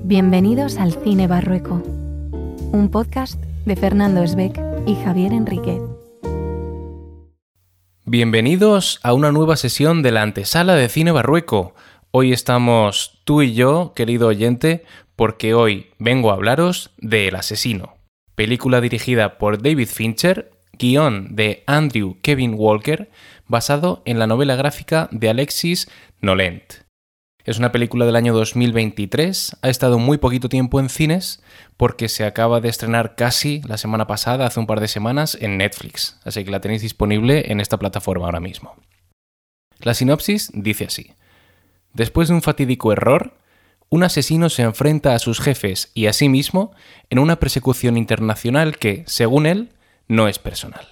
Bienvenidos al Cine Barrueco, un podcast de Fernando Esbeck y Javier Enríquez. Bienvenidos a una nueva sesión de la antesala de Cine Barrueco. Hoy estamos tú y yo, querido oyente, porque hoy vengo a hablaros de El Asesino, película dirigida por David Fincher, guión de Andrew Kevin Walker, basado en la novela gráfica de Alexis Nolent. Es una película del año 2023, ha estado muy poquito tiempo en cines porque se acaba de estrenar casi la semana pasada, hace un par de semanas, en Netflix, así que la tenéis disponible en esta plataforma ahora mismo. La sinopsis dice así: después de un fatídico error, un asesino se enfrenta a sus jefes y a sí mismo en una persecución internacional que, según él, no es personal.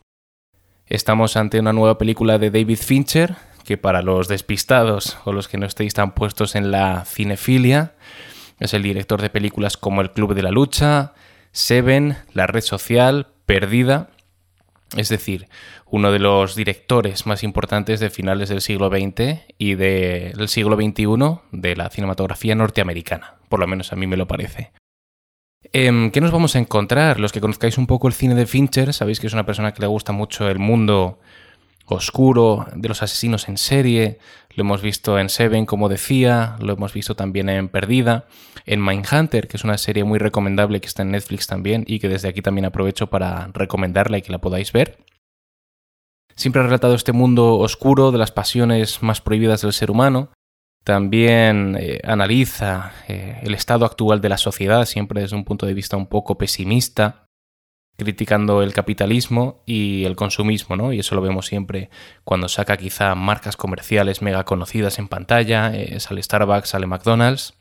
Estamos ante una nueva película de David Fincher, que para los despistados o los que no estéis tan puestos en la cinefilia, es el director de películas como El Club de la Lucha, Seven, La Red Social, Perdida, es decir, uno de los directores más importantes de finales del siglo XX y del siglo XXI de la cinematografía norteamericana, por lo menos a mí me lo parece. ¿Qué nos vamos a encontrar? Los que conozcáis un poco el cine de Fincher, sabéis que es una persona que le gusta mucho el mundo oscuro de los asesinos en serie. Lo hemos visto en Seven, como decía, lo hemos visto también en Perdida, en Mindhunter, que es una serie muy recomendable que está en Netflix también y que desde aquí también aprovecho para recomendarla y que la podáis ver. Siempre ha relatado este mundo oscuro de las pasiones más prohibidas del ser humano. También analiza el estado actual de la sociedad, siempre desde un punto de vista un poco pesimista, criticando el capitalismo y el consumismo, ¿no? Y eso lo vemos siempre cuando saca quizá marcas comerciales mega conocidas en pantalla, sale Starbucks, sale McDonald's.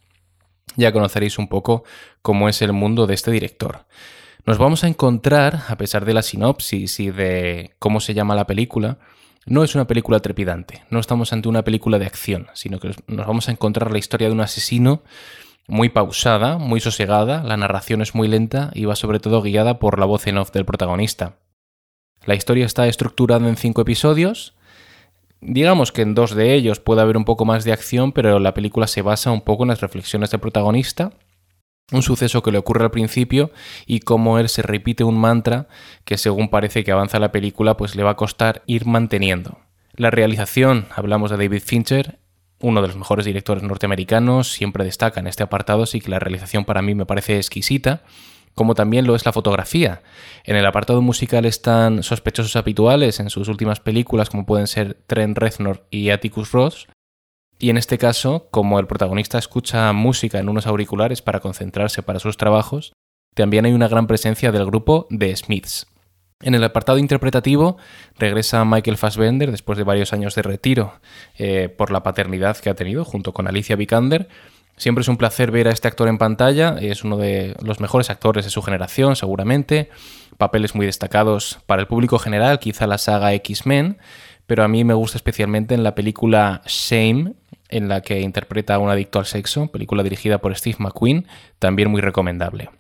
Ya conoceréis un poco cómo es el mundo de este director. Nos vamos a encontrar, a pesar de la sinopsis y de cómo se llama la película, no es una película trepidante, no estamos ante una película de acción, sino que nos vamos a encontrar la historia de un asesino muy pausada, muy sosegada, la narración es muy lenta y va sobre todo guiada por la voz en off del protagonista. La historia está estructurada en 5 episodios, digamos que en 2 de ellos puede haber un poco más de acción, pero la película se basa un poco en las reflexiones del protagonista, un suceso que le ocurre al principio y cómo él se repite un mantra que según parece que avanza la película pues le va a costar ir manteniendo. La realización, hablamos de David Fincher, uno de los mejores directores norteamericanos, siempre destaca en este apartado, sí que la realización para mí me parece exquisita, como también lo es la fotografía. En el apartado musical están sospechosos habituales en sus últimas películas, como pueden ser Trent Reznor y Atticus Ross, y en este caso, como el protagonista escucha música en unos auriculares para concentrarse para sus trabajos, también hay una gran presencia del grupo The Smiths. En el apartado interpretativo regresa Michael Fassbender después de varios años de retiro por la paternidad que ha tenido junto con Alicia Vikander. Siempre es un placer ver a este actor en pantalla, es uno de los mejores actores de su generación seguramente, papeles muy destacados para el público general, quizá la saga X-Men, pero a mí me gusta especialmente en la película Shame, en la que interpreta a un adicto al sexo, película dirigida por Steve McQueen, también muy recomendable.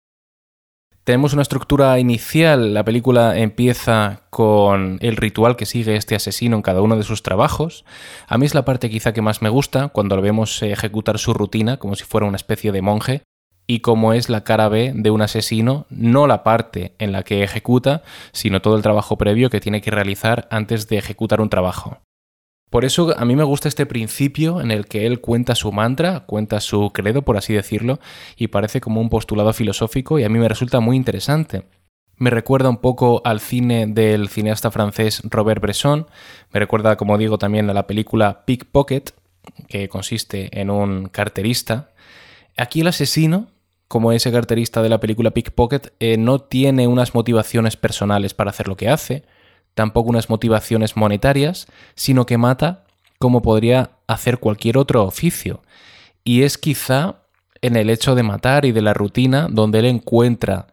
Tenemos una estructura inicial, la película empieza con el ritual que sigue este asesino en cada uno de sus trabajos. A mí es la parte quizá que más me gusta, cuando lo vemos ejecutar su rutina como si fuera una especie de monje, y cómo es la cara B de un asesino, no la parte en la que ejecuta, sino todo el trabajo previo que tiene que realizar antes de ejecutar un trabajo. Por eso a mí me gusta este principio en el que él cuenta su mantra, cuenta su credo, por así decirlo, y parece como un postulado filosófico y a mí me resulta muy interesante. Me recuerda un poco al cine del cineasta francés Robert Bresson, me recuerda, como digo, también a la película Pickpocket, que consiste en un carterista. Aquí el asesino, como ese carterista de la película Pickpocket, no tiene unas motivaciones personales para hacer lo que hace, tampoco unas motivaciones monetarias, sino que mata como podría hacer cualquier otro oficio. Y es quizá en el hecho de matar y de la rutina donde él encuentra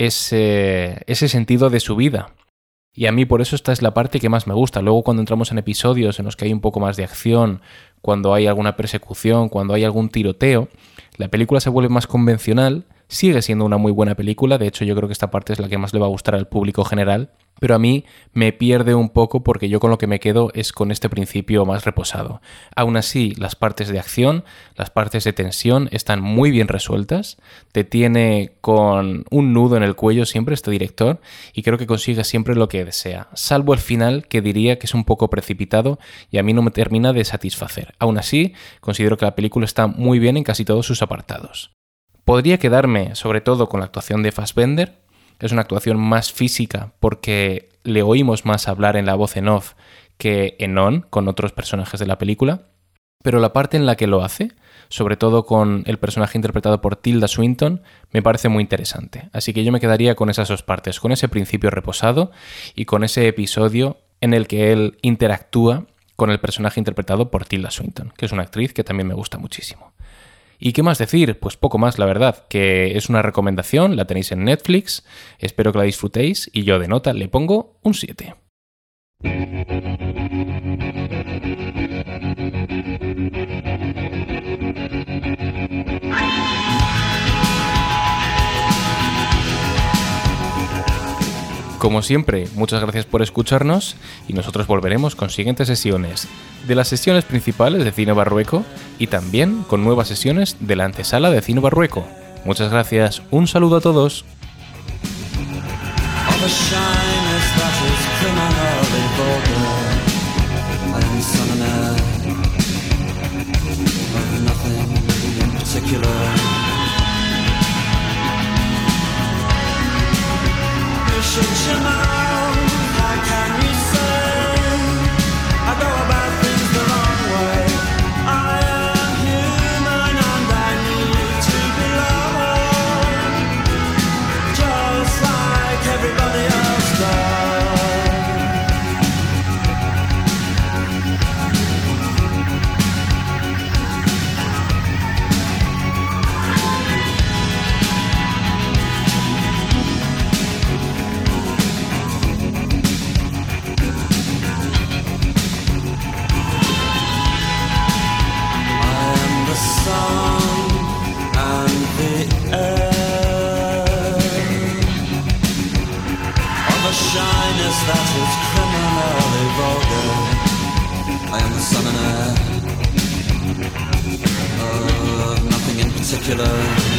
ese sentido de su vida. Y a mí por eso esta es la parte que más me gusta. Luego cuando entramos en episodios en los que hay un poco más de acción, cuando hay alguna persecución, cuando hay algún tiroteo, la película se vuelve más convencional, Sigue siendo una muy buena película, de hecho yo creo que esta parte es la que más le va a gustar al público general, pero a mí me pierde un poco porque yo con lo que me quedo es con este principio más reposado. Aún así, las partes de acción, las partes de tensión están muy bien resueltas, te tiene con un nudo en el cuello siempre este director y creo que consigue siempre lo que desea, salvo el final que diría que es un poco precipitado y a mí no me termina de satisfacer. Aún así, considero que la película está muy bien en casi todos sus apartados. Podría quedarme sobre todo con la actuación de Fassbender. Es una actuación más física porque le oímos más hablar en la voz en off que en on con otros personajes de la película, pero la parte en la que lo hace, sobre todo con el personaje interpretado por Tilda Swinton, me parece muy interesante. Así que yo me quedaría con esas dos partes, con ese principio reposado y con ese episodio en el que él interactúa con el personaje interpretado por Tilda Swinton, que es una actriz que también me gusta muchísimo. ¿Y qué más decir? Pues poco más, la verdad, que es una recomendación, la tenéis en Netflix, espero que la disfrutéis y yo de nota le pongo un 7. Como siempre, muchas gracias por escucharnos y nosotros volveremos con siguientes sesiones de las sesiones principales de Cine Barrueco y también con nuevas sesiones de la antesala de Cine Barrueco. Muchas gracias, un saludo a todos. Shut your mouth, how can you say I go about things the wrong way? I am human and I need to belong, just like everybody else does. That is criminally vulgar. I am the sun and air of nothing in particular.